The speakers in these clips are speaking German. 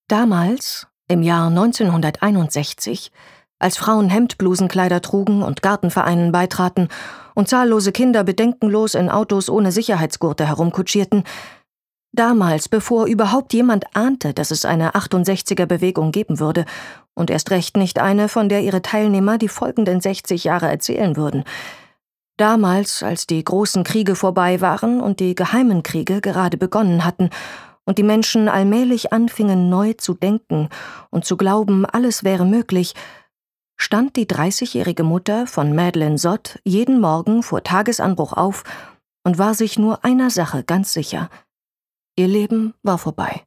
Damals, im Jahr 1961, als Frauen Hemdblusenkleider trugen und Gartenvereinen beitraten und zahllose Kinder bedenkenlos in Autos ohne Sicherheitsgurte herumkutschierten, damals, bevor überhaupt jemand ahnte, dass es eine 68er-Bewegung geben würde und erst recht nicht eine, von der ihre Teilnehmer die folgenden 60 Jahre erzählen würden, damals, als die großen Kriege vorbei waren und die geheimen Kriege gerade begonnen hatten und die Menschen allmählich anfingen, neu zu denken und zu glauben, alles wäre möglich, stand die 30-jährige Mutter von Madeleine Sott jeden Morgen vor Tagesanbruch auf und war sich nur einer Sache ganz sicher: Ihr Leben war vorbei.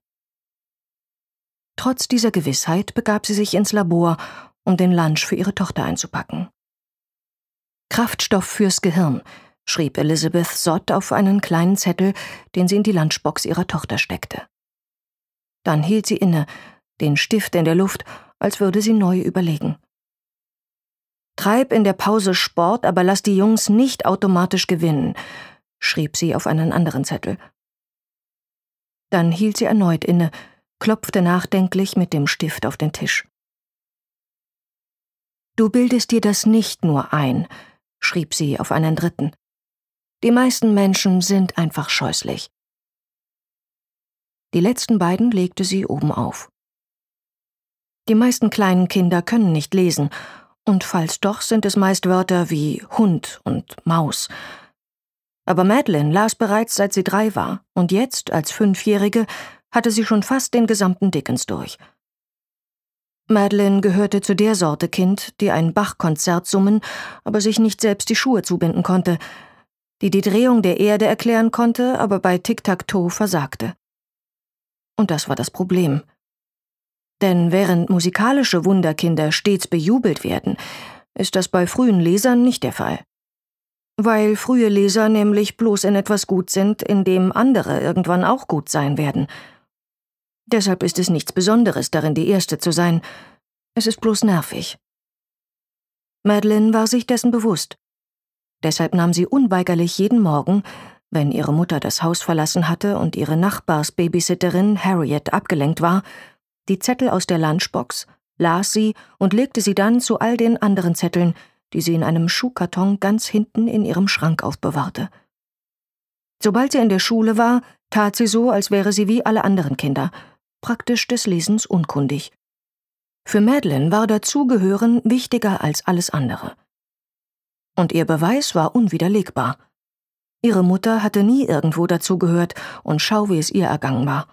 Trotz dieser Gewissheit begab sie sich ins Labor, um den Lunch für ihre Tochter einzupacken. »Kraftstoff fürs Gehirn«, schrieb Elizabeth Sott auf einen kleinen Zettel, den sie in die Lunchbox ihrer Tochter steckte. Dann hielt sie inne, den Stift in der Luft, als würde sie neu überlegen. »Treib in der Pause Sport, aber lass die Jungs nicht automatisch gewinnen«, schrieb sie auf einen anderen Zettel. Dann hielt sie erneut inne, klopfte nachdenklich mit dem Stift auf den Tisch. »Du bildest dir das nicht nur ein«, schrieb sie auf einen dritten. »Die meisten Menschen sind einfach scheußlich.« Die letzten beiden legte sie oben auf. Die meisten kleinen Kinder können nicht lesen, und falls doch, sind es meist Wörter wie Hund und Maus. Aber Madeleine las bereits, seit sie 3 war, und jetzt, als 5-Jährige, hatte sie schon fast den gesamten Dickens durch. Madeleine gehörte zu der Sorte Kind, die ein Bach-Konzert summen, aber sich nicht selbst die Schuhe zubinden konnte, die die Drehung der Erde erklären konnte, aber bei Tic-Tac-Toe versagte. Und das war das Problem. Denn während musikalische Wunderkinder stets bejubelt werden, ist das bei frühen Lesern nicht der Fall. Weil frühe Leser nämlich bloß in etwas gut sind, in dem andere irgendwann auch gut sein werden. Deshalb ist es nichts Besonderes darin, die Erste zu sein. Es ist bloß nervig. Madeleine war sich dessen bewusst. Deshalb nahm sie unweigerlich jeden Morgen, wenn ihre Mutter das Haus verlassen hatte und ihre Nachbarsbabysitterin Harriet abgelenkt war, die Zettel aus der Lunchbox, las sie und legte sie dann zu all den anderen Zetteln, die sie in einem Schuhkarton ganz hinten in ihrem Schrank aufbewahrte. Sobald sie in der Schule war, tat sie so, als wäre sie wie alle anderen Kinder, praktisch des Lesens unkundig. Für Madeleine war Dazugehören wichtiger als alles andere. Und ihr Beweis war unwiderlegbar. Ihre Mutter hatte nie irgendwo dazugehört, und schau, wie es ihr ergangen war.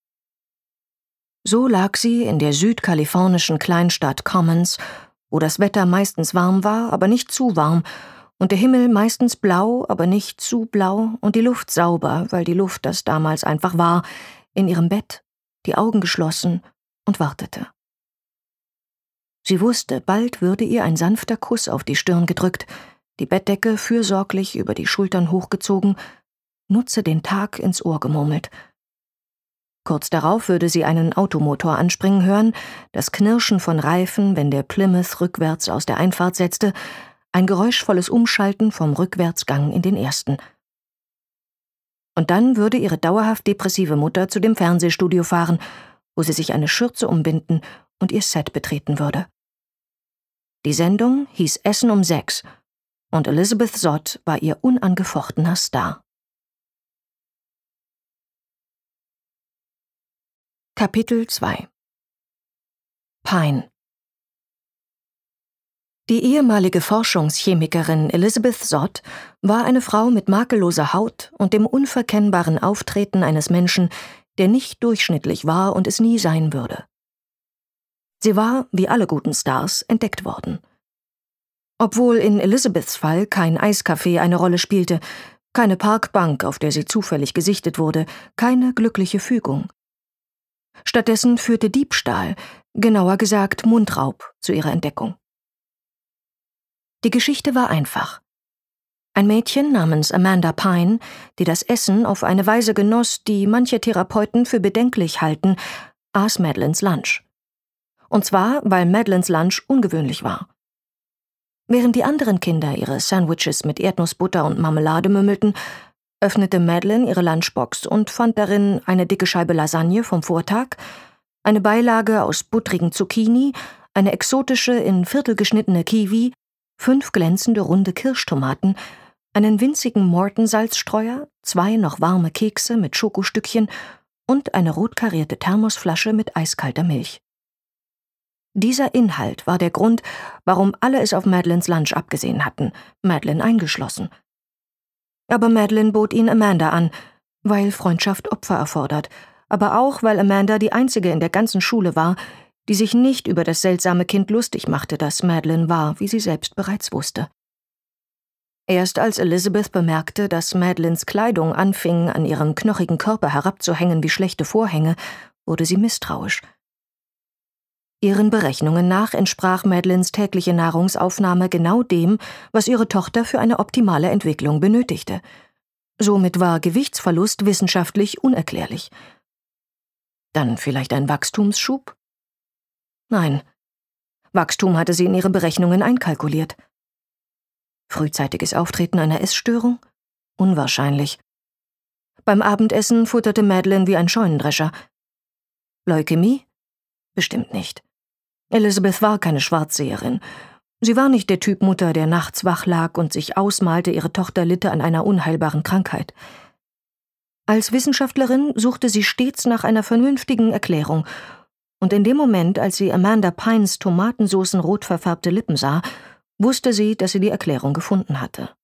So lag sie in der südkalifornischen Kleinstadt Commons, wo das Wetter meistens warm war, aber nicht zu warm, und der Himmel meistens blau, aber nicht zu blau, und die Luft sauber, weil die Luft das damals einfach war, in ihrem Bett, die Augen geschlossen, und wartete. Sie wusste, bald würde ihr ein sanfter Kuss auf die Stirn gedrückt, die Bettdecke fürsorglich über die Schultern hochgezogen, Nutze den Tag ins Ohr gemurmelt. Kurz darauf würde sie einen Automotor anspringen hören, das Knirschen von Reifen, wenn der Plymouth rückwärts aus der Einfahrt setzte, ein geräuschvolles Umschalten vom Rückwärtsgang in den ersten. Und dann würde ihre dauerhaft depressive Mutter zu dem Fernsehstudio fahren, wo sie sich eine Schürze umbinden und ihr Set betreten würde. Die Sendung hieß Essen um 6 und Elizabeth Sott war ihr unangefochtener Star. Kapitel 2 Pine. Die ehemalige Forschungschemikerin Elizabeth Sott war eine Frau mit makelloser Haut und dem unverkennbaren Auftreten eines Menschen, der nicht durchschnittlich war und es nie sein würde. Sie war, wie alle guten Stars, entdeckt worden. Obwohl in Elizabeths Fall kein Eiscafé eine Rolle spielte, keine Parkbank, auf der sie zufällig gesichtet wurde, keine glückliche Fügung. Stattdessen führte Diebstahl, genauer gesagt Mundraub, zu ihrer Entdeckung. Die Geschichte war einfach. Ein Mädchen namens Amanda Pine, die das Essen auf eine Weise genoss, die manche Therapeuten für bedenklich halten, aß Madeleines Lunch. Und zwar, weil Madeleines Lunch ungewöhnlich war. Während die anderen Kinder ihre Sandwiches mit Erdnussbutter und Marmelade mümmelten, öffnete Madeleine ihre Lunchbox und fand darin eine dicke Scheibe Lasagne vom Vortag, eine Beilage aus buttrigen Zucchini, eine exotische in Viertel geschnittene Kiwi, 5 glänzende runde Kirschtomaten, einen winzigen Morton-Salzstreuer, 2 noch warme Kekse mit Schokostückchen und eine rotkarierte Thermosflasche mit eiskalter Milch. Dieser Inhalt war der Grund, warum alle es auf Madelyns Lunch abgesehen hatten, Madeleine eingeschlossen. Aber Madeleine bot ihn Amanda an, weil Freundschaft Opfer erfordert, aber auch, weil Amanda die einzige in der ganzen Schule war, die sich nicht über das seltsame Kind lustig machte, das Madeleine war, wie sie selbst bereits wusste. Erst als Elizabeth bemerkte, dass Madelyns Kleidung anfing, an ihrem knochigen Körper herabzuhängen wie schlechte Vorhänge, wurde sie misstrauisch. Ihren Berechnungen nach entsprach Madelyns tägliche Nahrungsaufnahme genau dem, was ihre Tochter für eine optimale Entwicklung benötigte. Somit war Gewichtsverlust wissenschaftlich unerklärlich. Dann vielleicht ein Wachstumsschub? Nein. Wachstum hatte sie in ihre Berechnungen einkalkuliert. Frühzeitiges Auftreten einer Essstörung? Unwahrscheinlich. Beim Abendessen futterte Madeleine wie ein Scheunendrescher. Leukämie? Bestimmt nicht. Elizabeth war keine Schwarzseherin. Sie war nicht der Typ Mutter, der nachts wach lag und sich ausmalte, ihre Tochter litte an einer unheilbaren Krankheit. Als Wissenschaftlerin suchte sie stets nach einer vernünftigen Erklärung, und in dem Moment, als sie Amanda Pines tomatensoßenrot verfärbte Lippen sah, wusste sie, dass sie die Erklärung gefunden hatte.